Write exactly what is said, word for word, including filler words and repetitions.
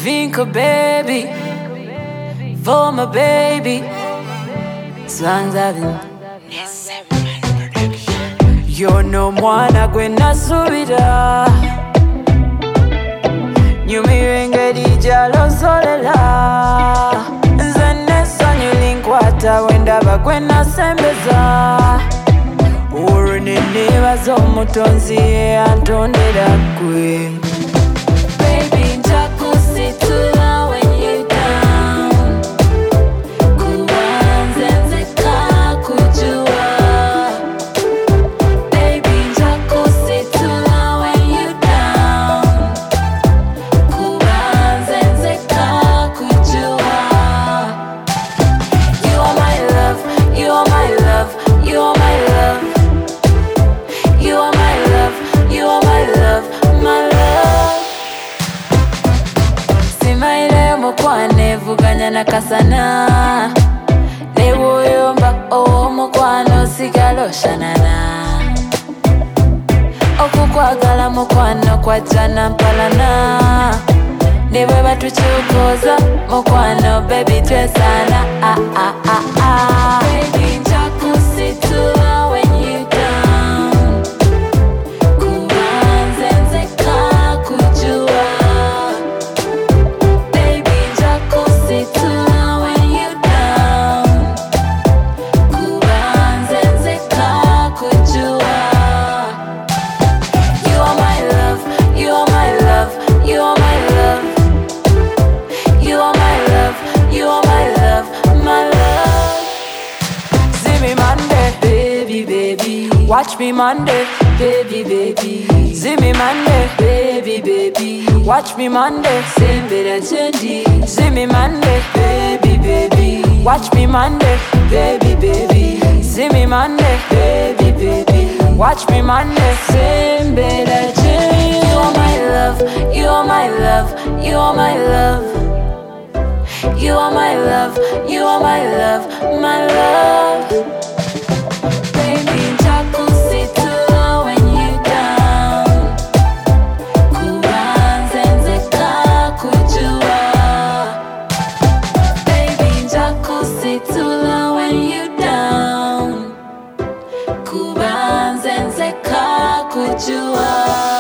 Vinko baby, for my baby. Swanzalin. Yo no mwana gwe nasubira, nyumirwa engeri gy'alozolela. Nze n'essanyu linkwata bwe ndaba gwe nasembeza. Olwo ne neebaza omutonzi eyantondera ggwe. Baby njakusitula when you down, kuba nze nzekka kujua. Baby njakusitula when you down, kuba nze nzekka kujua. You are my love, you are my love, you are my love. You are my love, you are my love, my love. Simaire mukwano vuganya nakasana, ne bw'oyomba omukwano sigala oshanana. Okukwagala mukwano kwajja nampalana, ne bwe batukyukoza mukwano baby twesaana. Ah, ah, ah, ah. Baby njakusitula when you down, kuba nze nzekka kujua. Baby njakusitula when you down, kuba nze nzekka kujua. You are my love, you are my love, you are my love. You are my love, you are my love, my love. See me Monday, baby, baby. Watch me Monday, baby, baby. See me Monday, baby, baby. Watch me Monday, sembera chendi. See me Monday, baby, baby. Watch me Monday, baby, baby. See me Monday, baby, baby. Watch me Monday, sembera chendi. You are my love, you are my love, you are my love. You are my love, you are my love, my love. Baby njakusitula when you down, kuba nze nzekka kujua. Baby njakusitula when you down, kuba nze nzekka kujua.